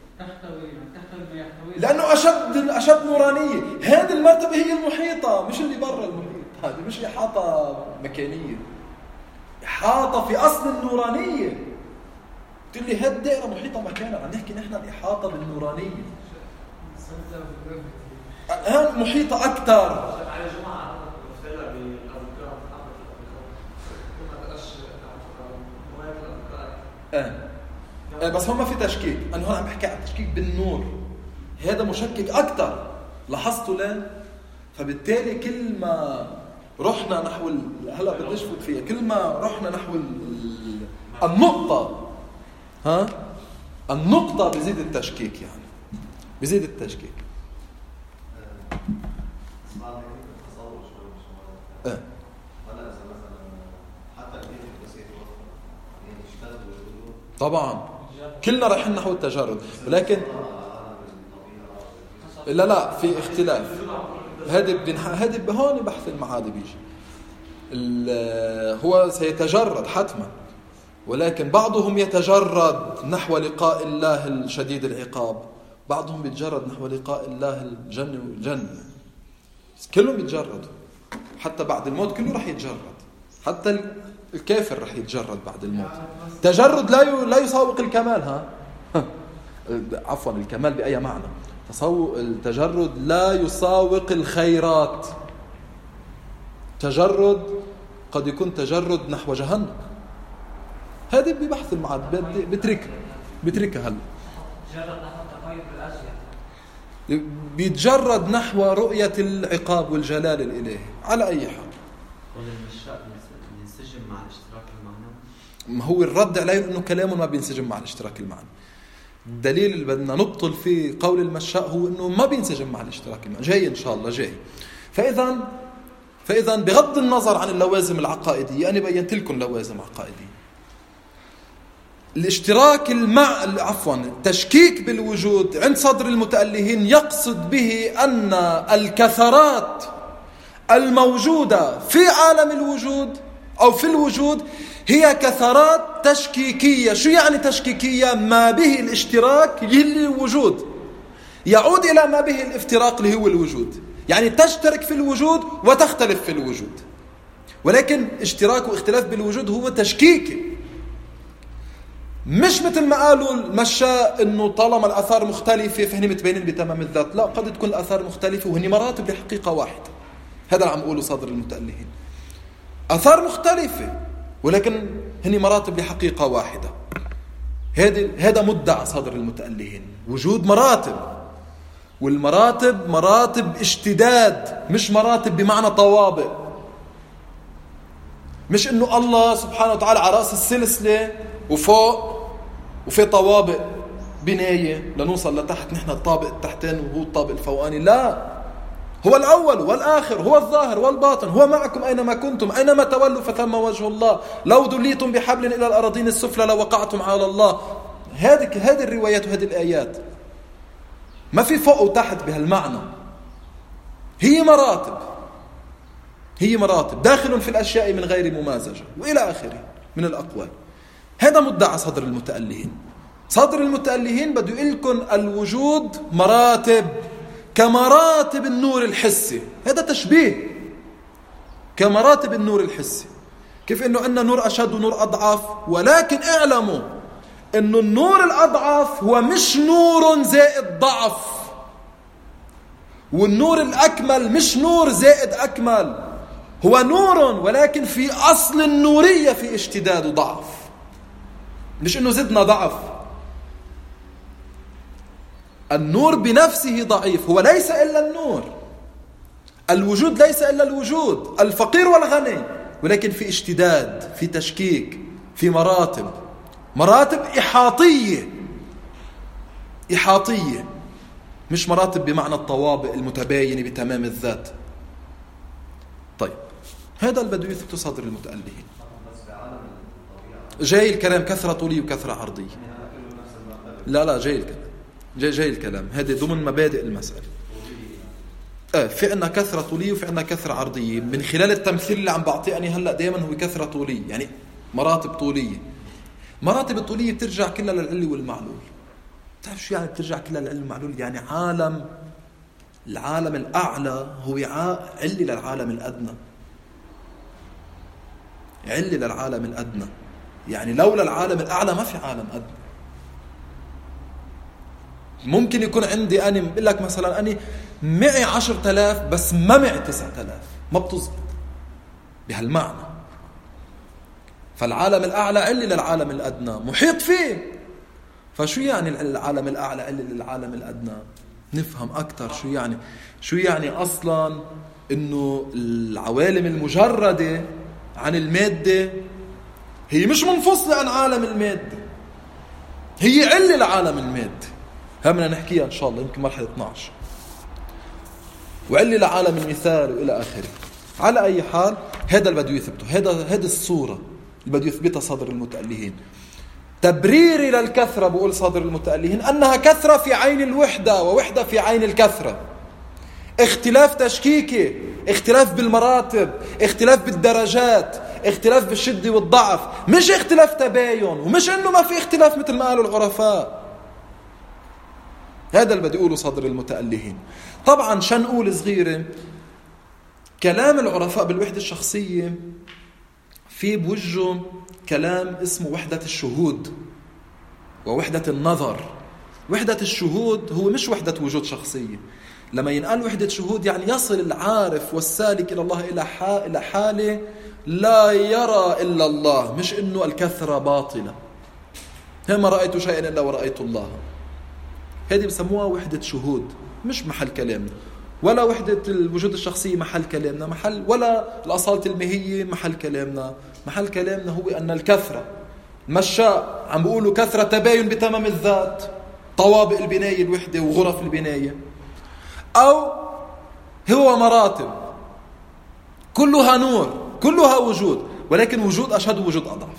لأنه أشد أشد نورانية. هذه المرتبة هي المحيطة، مش اللي برا المحيط. هذه مش إحاطة مكانية، إحاطة في أصل النورانية. تقول لي هذه الدائرة محيطة مكانها، عم نحكي نحن الإحاطة بالنورانية. هذه محيطة أكثر. آه. آه بس هم في تشكيك. أنا هون عم بحكي عن تشكيك بالنور، هذا مشكك أكثر. لاحظتوا ليه؟ فبالتالي كل ما رحنا نحو ال... هلا بديش فوت فيها، كل ما رحنا نحو ال... النقطة ها النقطة بزيد التشكيك، يعني بزيد التشكيك. آه. طبعا كلنا رايحين نحو التجرد، ولكن لا لا في اختلاف. هذا هذا هون بحث المعادي بيجي. هو سيتجرد حتما، ولكن بعضهم يتجرد نحو لقاء الله الشديد العقاب، بعضهم يتجرد نحو لقاء الله الجنة والجنة. كلهم يتجردوا، حتى بعد الموت كله رح يتجرد، حتى الكافر رح يتجرد بعد الموت. تجرد لا لا يساوق الكمال. ها عفوا الكمال بأي معنى؟ التجرد لا يساوق الخيرات. تجرد قد يكون تجرد نحو جهنم. هذه ببحث المعاد بترك بتركها هلا. بيتجرد نحو رؤية العقاب والجلال الإلهي على أي حال. بينسجم مع الاشتراك المعنوي. ما هو الرد عليه إنه كلامه ما بينسجم مع الاشتراك المعنوي. الدليل اللي بدنا نبطل فيه قول المشاء هو إنه ما بينسجم مع الاشتراك المعنوي. جاي إن شاء الله جاي. فإذا فإذا بغض النظر عن اللوازم العقائدية، أنا بينت لكم لوازم عقائدية. الاشتراك المع عفوا التشكيك بالوجود عند صدر المتألهين يقصد به أن الكثرات الموجودة في عالم الوجود أو في الوجود هي كثرات تشكيكية. شو يعني تشكيكية؟ ما به الاشتراك يلي الوجود يعود إلى ما به الافتراق اللي هو الوجود. يعني تشترك في الوجود وتختلف في الوجود، ولكن اشتراك واختلاف بالوجود هو تشكيكي. مش مثل ما قالوا المشاء انه طالما الاثار مختلفه فهن متبينين بتمام الذات. لا، قد تكون الاثار مختلفه وهن مراتب لحقيقه واحده. هذا اللي عم بقوله صدر المتألهين. اثار مختلفه ولكن هن مراتب لحقيقه واحده. هذا هذا مدعى صدر المتألهين، وجود مراتب، والمراتب مراتب اشتداد، مش مراتب بمعنى طوابق. مش انه الله سبحانه وتعالى على راس السلسله وفوق وفي طوابق بنايه لنوصل لتحت نحن الطابق التحتاني وهو الطابق الفوقاني. لا، هو الاول والاخر، هو الظاهر والباطن، هو معكم اينما كنتم، اينما تولوا فثم وجه الله، لو دليتم بحبل الى الارضين السفلى لوقعتم على الله. هذه هذه الروايات وهذه الايات ما في فوق وتحت بهالمعنى. هي مراتب، هي مراتب داخل في الاشياء من غير ممازجه والى اخره من الاقوال. هذا مدعى صدر المتألهين. صدر المتألهين بده يقول لكم الوجود مراتب كمراتب النور الحسي. هذا تشبيه كمراتب النور الحسي. كيف انه عندنا نور اشد ونور اضعف، ولكن اعلموا انه النور الاضعف هو مش نور زائد ضعف، والنور الاكمل مش نور زائد اكمل، هو نور ولكن في اصل النوريه في اشتداد وضعف، مش انه زدنا ضعف. النور بنفسه ضعيف، هو ليس الا النور. الوجود ليس الا الوجود، الفقير والغني، ولكن في اشتداد، في تشكيك، في مراتب، مراتب إحاطية إحاطية، مش مراتب بمعنى الطوابق المتباينة بتمام الذات. طيب، هذا اللي بده يثبت صدر المتألهين. جاي الكلام كثرة طولية وكثرة عرضية. لا لا جاي الكلام جاي, جاي الكلام هذه ضمن مبادئ المسألة. آه في عنا كثرة طولية وفي عنا كثرة عرضية. من خلال التمثيل اللي عم بعطيه أنا هلأ دائما هو كثرة طولية، يعني مراتب طولية. مراتب الطولية بترجع كلها للعلي والمعلول. تعرف شو يعني بترجع كلها للعلي والمعلول؟ يعني عالم العالم الأعلى هو علي للعالم الأدنى، علي للعالم الأدنى. يعني لولا العالم الأعلى ما في عالم أدنى. ممكن يكون عندي أنا بقول لك مثلا أنا معي عشرة آلاف بس ما معي تسعة آلاف، ما بتزبط بهالمعنى. فالعالم الأعلى علي للعالم الأدنى، محيط فيه. فشو يعني العالم الأعلى علي للعالم الأدنى؟ نفهم أكتر شو يعني. شو يعني أصلا إنه العوالم المجردة عن المادة هي مش منفصلة عن عالم المادة، هي علي لعالم المادة. همنا نحكيها إن شاء الله يمكن مرحلة اثناشر، وعلي لعالم المثال وإلى آخره. على أي حال هذا اللي بده يثبته، هذا هذه الصورة اللي بده يثبتها صدر المتألهين. تبريري للكثرة بقول صدر المتألهين أنها كثرة في عين الوحدة ووحدة في عين الكثرة. اختلاف تشكيكي، اختلاف بالمراتب، اختلاف بالدرجات، اختلاف بالشدة والضعف، مش اختلاف تباين، ومش انه ما في اختلاف مثل ما قالوا العرفاء. هذا اللي بدي اقوله صدر المتألهين. طبعا شان نقول صغيرة، كلام العرفاء بالوحدة الشخصية في بوجه كلام اسمه وحدة الشهود ووحدة النظر. وحدة الشهود هو مش وحدة وجود شخصية. لما ينقال وحدة شهود يعني يصل العارف والسالك إلى الله إلى حاله لا يرى إلا الله، مش إنه الكثرة باطلة، ما رأيت شيئا إلا ورأيت الله. هذه بسموها وحدة شهود، مش محل كلامنا. ولا وحدة الوجود الشخصية محل كلامنا، محل ولا الأصالة المهية محل كلامنا. محل كلامنا هو أن الكثرة مشاء عم بيقولوا كثرة تباين بتمام الذات، طوابق البناية الوحدة وغرف البناية، أو هو مراتب كلها نور كلها وجود، ولكن وجود أشهد وجود أضعف.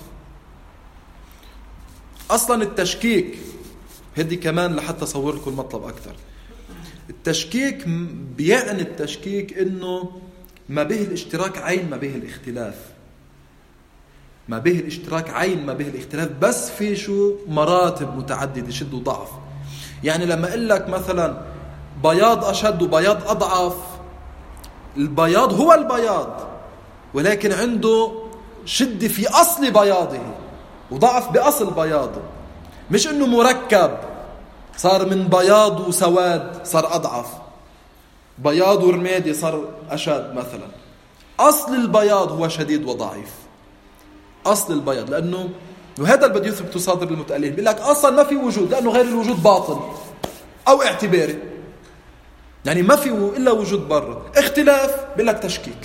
أصلا التشكيك هدي كمان لحتى أصور لكم المطلب أكثر. التشكيك بيعني التشكيك إنه ما به الاشتراك عين ما به الاختلاف. ما به الاشتراك عين ما به الاختلاف، بس في شو مراتب متعددة شد وضعف. يعني لما أقول لك مثلا بياض أشد وبياض أضعف، البياض هو البياض ولكن عنده شدة في أصل بياضه وضعف بأصل بياضه، مش إنه مركب صار من بياض وسواد صار أضعف، بياض ورمادي صار أشد مثلا. أصل البياض هو شديد وضعيف، أصل البياض. لأنه وهذا اللي بده يثبت صادر المتألهين، بيقول لك أصلا ما في وجود لأنه غير الوجود باطل أو اعتباري، يعني ما في إلا وجود برا. اختلاف بيقول لك تشكيك،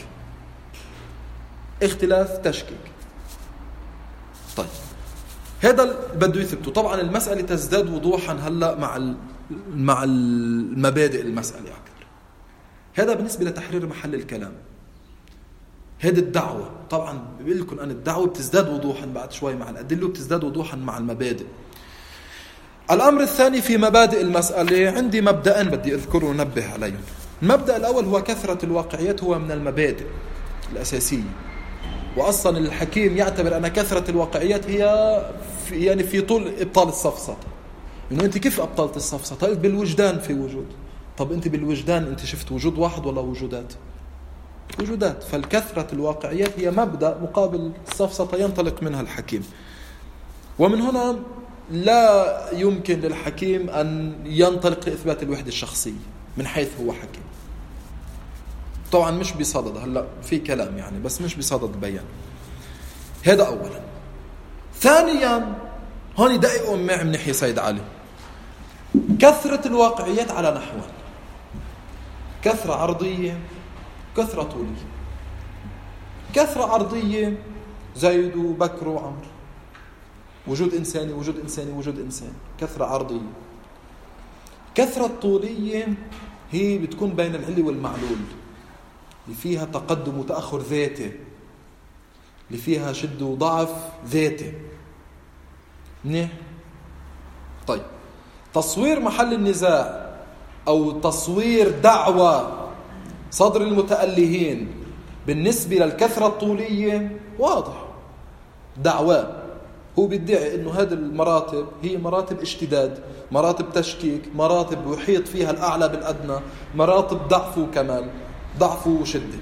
اختلاف تشكيك. طيب هذا اللي بده يثبته. طبعا المسألة تزداد وضوحا هلا مع مع المبادئ المسألة أكثر. هذا بالنسبة لتحرير محل الكلام. هذه الدعوة طبعا بقول لكم أن الدعوة بتزداد وضوحا بعد شوي مع الأدلة وبتزداد وضوحا مع المبادئ. الأمر الثاني في مبادئ المسألة عندي مبدأين بدي أذكره وننبه عليهم. المبدأ الأول هو كثرة الواقعيات، هو من المبادئ الأساسية، وأصلا الحكيم يعتبر أن كثرة الواقعيات هي في يعني في طول إبطال السفسطة. إنه أنت كيف أبطلت السفسطة؟ بالوجدان في وجود. طب أنت بالوجدان أنت شفت وجود واحد ولا وجودات؟ وجودات. فالكثرة الواقعيات هي مبدأ مقابل السفسطة ينطلق منها الحكيم. ومن هنا لا يمكن للحكيم أن ينطلق لإثبات الوحدة الشخصية من حيث هو حكيم. طبعا مش بصدد، هلا في كلام يعني بس مش بصدد بيان. هذا أولا. ثانيا هون دقيقوا معي من ناحية سيد علي. كثرة الواقعيات على نحوان: كثرة عرضية، كثرة طولية. كثرة عرضية زيد وبكر وعمر، وجود إنساني وجود إنساني وجود إنساني، كثرة عرضية. كثرة طولية هي بتكون بين العلي والمعلول، اللي فيها تقدم وتأخر ذاتي، اللي فيها شد وضعف ذاتي. منيح. طيب تصوير محل النزاع أو تصوير دعوة صدر المتألهين بالنسبة للكثرة الطولية واضح. دعوة هو بيدعي إنه هذه المراتب هي مراتب اشتداد، مراتب تشكيك، مراتب يحيط فيها الأعلى بالأدنى، مراتب ضعف وكمال، ضعف وشدة.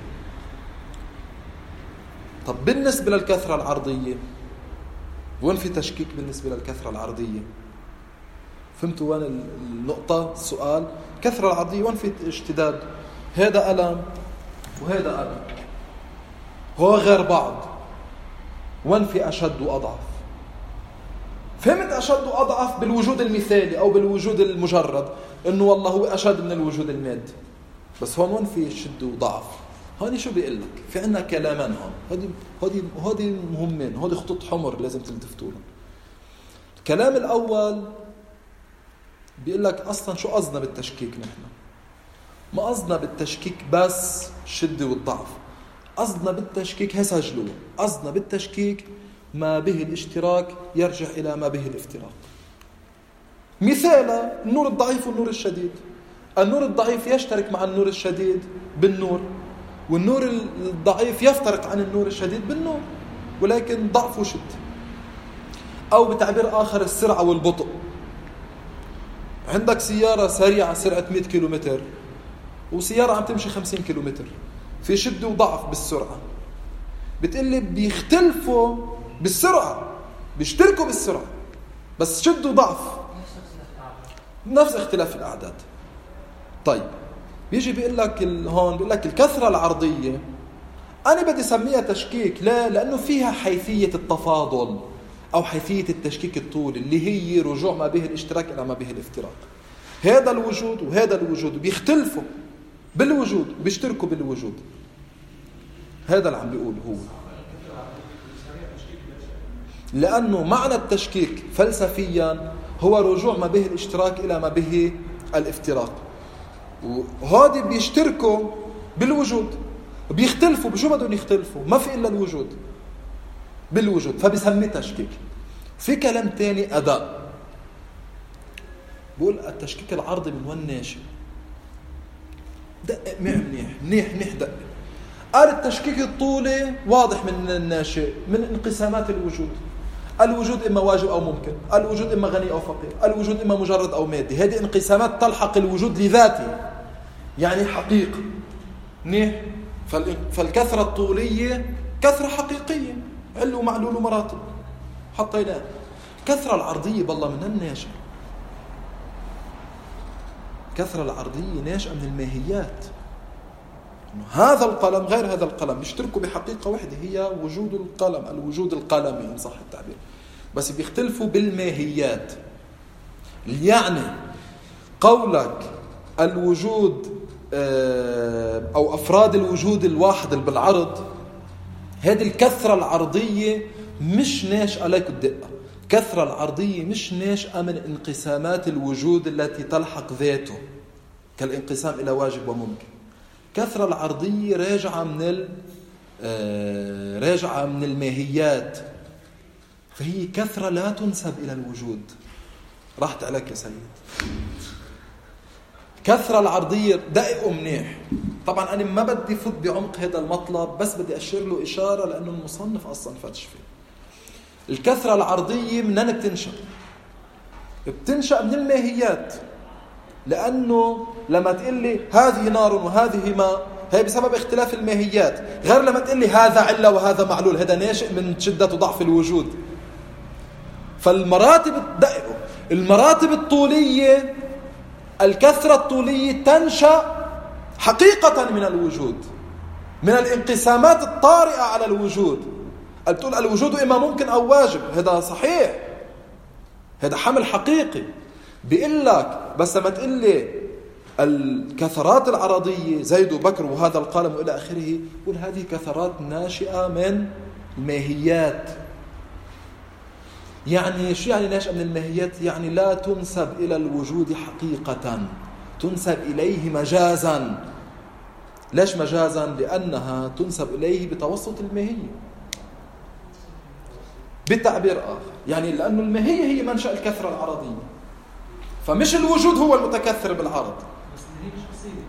طب بالنسبة للكثرة العرضية وين في تشكيك؟ بالنسبة للكثرة العرضية فهمتوا وين النقطة؟ السؤال الكثرة العرضية وين في اشتداد؟ هذا ألم وهذا ألم، هو غير بعض. وين في أشد وأضعف؟ فهمت أشد وأضعف بالوجود المثالي أو بالوجود المجرد، إنه والله هو أشد من الوجود المادي. بس هون وين في شد وضعف؟ هوني شو بيقول لك؟ في عنا كلامان هون، هودي هودي هودي مهمين، هودي خطوط حمر لازم تلتفتوا لهم. الكلام الأول بيقول لك أصلا شو قصدنا بالتشكيك؟ نحن ما قصدنا بالتشكيك بس الشدة والضعف، قصدنا بالتشكيك هسه جلوه، قصدنا بالتشكيك ما به الاشتراك يرجع إلى ما به الافتراق. مثال النور الضعيف والنور الشديد. النور الضعيف يشترك مع النور الشديد بالنور، والنور الضعيف يفترق عن النور الشديد بالنور، ولكن ضعف وشد. أو بتعبير آخر السرعة والبطء. عندك سيارة سريعة سرعة مئة كيلومتر وسيارة عم تمشي خمسين كيلومتر، في شد وضعف بالسرعة. بتقلي بيختلفوا بالسرعة، بيشتركوا بالسرعة بس شد وضعف نفس اختلاف الأعداد. طيب بيجي بيقول لك هون بيقول لك الكثرة العرضية أنا بدي سميها تشكيك. لا، لأنه فيها حيثية التفاضل أو حيثية التشكيك الطولي اللي هي رجوع ما به الاشتراك إلى ما به الافتراق. هذا الوجود وهذا الوجود بيختلفوا بالوجود وبيشتركوا بالوجود. هذا اللي عم بيقول هو، لأنه معنى التشكيك فلسفيا هو رجوع ما به الاشتراك إلى ما به الافتراق. وهذه بيشتركوا بالوجود، بيختلفوا بشو بدهم يختلفوا؟ ما في إلا الوجود بالوجود، فبسميه تشكيك. في كلام تاني أداء، بقول التشكيك العرضي من وين ناشئ؟ دقق معي منيح منيح منيح دقق. قال التشكيك الطولي واضح من الناشئ من انقسامات الوجود. الوجود إما واجب أو ممكن، الوجود إما غني أو فقير، الوجود إما مجرد أو مادي. هذه انقسامات تلحق الوجود لذاته، يعني حقيقة. فالكثرة الطولية كثرة حقيقية، علو معلول مراتب حطيناه. الكثرة العرضية بالله من الناشئ، الكثرة العرضية ناشئة من الماهيات. هذا القلم غير هذا القلم بيشتركوا بحقيقة واحدة، هي وجود القلم، الوجود القلمي إن صح التعبير، بس بيختلفوا بالماهيات. يعني قولك الوجود أو أفراد الوجود الواحد اللي بالعرض، هذه الكثرة العرضية مش ناشئة، عليك الدقة، الكثرة العرضية مش ناشئة من انقسامات الوجود التي تلحق ذاته كالانقسام إلى واجب وممكن. الكثرة العرضية راجعة من راجعة من الماهيات، فهي كثرة لا تنسب إلى الوجود. راحت عليك يا سيد. كثرة العرضية دقيقوا منيح. طبعا أنا ما بدي فوت بعمق هذا المطلب، بس بدي أشير له إشارة لأنه المصنف أصلا فتش فيه. الكثرة العرضية منين بتنشأ؟ بتنشأ من الماهيات، لأنه لما تقول لي هذه نار وهذه ماء، هي بسبب اختلاف الماهيات، غير لما تقول لي هذا علة وهذا معلول، هذا ناشئ من شدة وضعف الوجود. فالمراتب دقيقوا. المراتب الطولية، الكثرة الطولية تنشأ حقيقة من الوجود، من الانقسامات الطارئة على الوجود. بتقول الوجود إما ممكن أو واجب، هذا صحيح، هذا حمل حقيقي. بيقول لك بس لما تقول لي الكثرات العرضية زيد وبكر وهذا القلم وإلى آخره، يقول هذه كثرات ناشئة من الماهيات. يعني شو يعني ناشئة من الماهيات؟ يعني لا تنسب إلى الوجود حقيقة، تنسب إليه مجازا. ليش مجازا؟ لأنها تنسب إليه بتوسط الماهية. بالتعبير آخر، يعني لأنه الماهية هي منشأ الكثرة العرضية، فمش الوجود هو المتكثر بالعرض. بس هي مش أصيلة.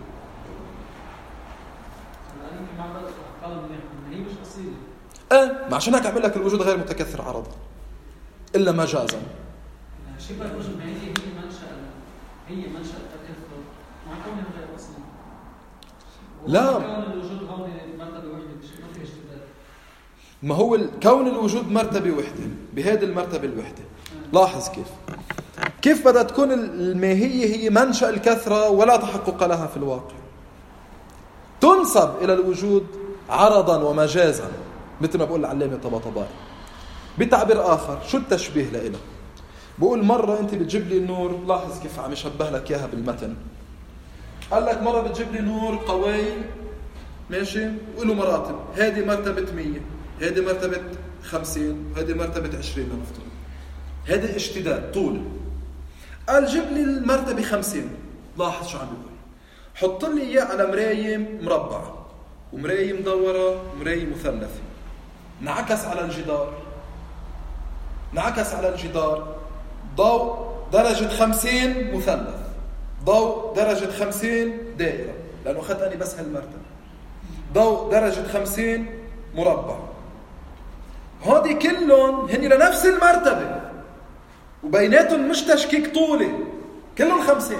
أنا مع بعض قالوا إن هي مش أصيلة. إيه، عشان هيك أعمل لك الوجود غير متكثر عرضا إلا مجازا. شبه الوجود هي هي منشأ هي منشأ التكثر مع كونه غير أصيل. لا. كون الوجود هون مرتبة واحدة مش ما فيش اشتباه. ما هو كون الوجود مرتبة وحدة، بهذه المرتبة الوحدة. لاحظ كيف كيف بدها تكون الماهية هي منشأ الكثرة ولا تحقق لها في الواقع. تنسب إلى الوجود عرضا ومجازا، مثل ما بقول العلامة الطباطبائي. بتعبير آخر، شو التشبيه لإله؟ بقول مرة أنت بتجيب لي النور، لاحظ كيف عم يشبه لك إياها بالمتن. قال لك مرة بتجيب لي نور قوي ماشي وله مراتب، هذه مرتبة مية، هذه مرتبة خمسين، هذه مرتبة عشرين لنفترض. هذا اشتداد طول. قال جيب لي المرتبة خمسين. لاحظ شو عم بيقول، حط لي إياه على مراية مربعة ومراية مدورة ومراية مثلثة، نعكس على الجدار، نعكس على الجدار ضوء درجة خمسين مثلث، ضوء درجة خمسين دائرة، لأنه أخذت أنا بس هالمرتبة، ضوء درجة خمسين مربع. هذه كلهم هني لنفس المرتبة وبيناتهم مش تشكيك طولي، كلهم خمسين،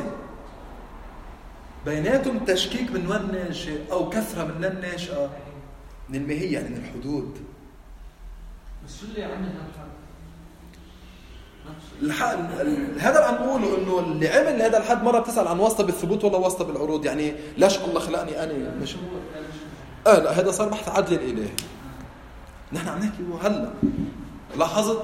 بيناتهم تشكيك من وين ناشئ أو كثرة من الناشئة من الماهية، يعني من الحدود. بس شو اللي عمل الحد هذا اللي عم نقوله، انه اللي عمل هذا الحد مره بتسال عن واسطه بالثبوت ولا واسطه بالعروض، يعني ليش الله خلقني انا مش اه لا هذا صار بحث عدل الالهي. نحن عم نحكي هلا لاحظت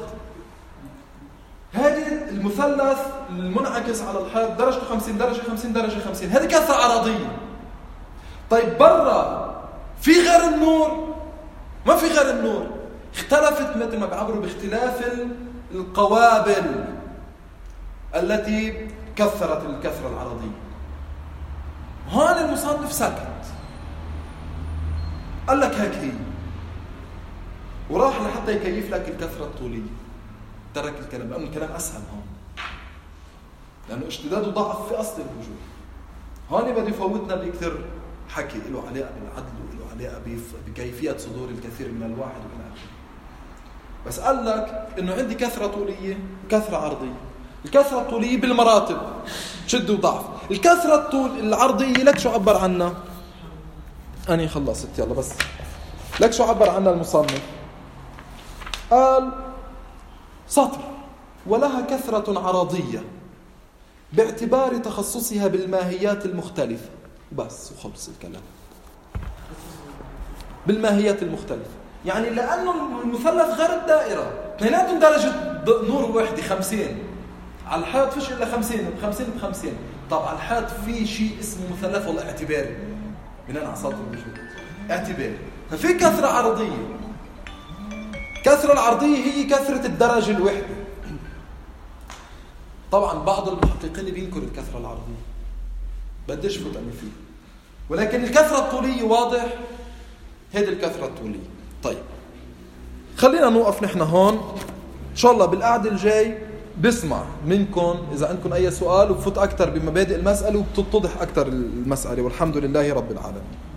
هذه المثلث المنعكس على الحيط درجته خمسين درجه خمسين درجه خمسين، هذه كثره عرضيه. طيب برا في غير النور؟ ما في غير النور، اختلفت مثل ما بيعبروا باختلاف القوابل التي كثرت الكثرة العرضية. هون المصنف سكت، قال لك هيك هي، وراح لحتى يكيف لك الكثرة الطولية، ترك الكلام لأنه الكلام أسهل هون، لأنه اشتداد وضعف في أصل الوجود. هون بده يفوتنا بكثير حكي له علاقة بالعدل وله بكيفية صدور الكثير من الواحد وإلى آخره. بس قال لك إنه عندي كثرة طولية وكثرة عرضية. الكثرة الطولية بالمراتب شد وضعف. الكثرة الطول العرضية لك شو عبر عنها؟ أنا خلصت يلا بس لك شو عبر عنها المصنف؟ قال سطر ولها كثرة عرضية باعتبار تخصصها بالماهيات المختلفة. بس وخلص الكلام. بالماهيات المختلفة يعني لأنه المثلث غير الدائرة اثنيناتهم درجة نور واحدة خمسين. على الحيط فيش إلا خمسين بخمسين بخمسين. طب على الحيط في شيء اسمه مثلث والله اعتباري بناء على سطر الوجود اعتباري. ففي كثرة عرضية. كثرة العرضية هي كثرة الدرجة الوحدة. طبعا بعض المحققين بينكر الكثرة العرضية بديش فوت أنا فيه ولكن الكثرة الطولية واضح هذه الكثرة الطولية. طيب خلينا نوقف نحن هون إن شاء الله. بالقعدة الجاي بسمع منكم إذا عندكم أي سؤال وبفوت أكتر بمبادئ المسألة وبتتضح أكتر المسألة والحمد لله رب العالمين.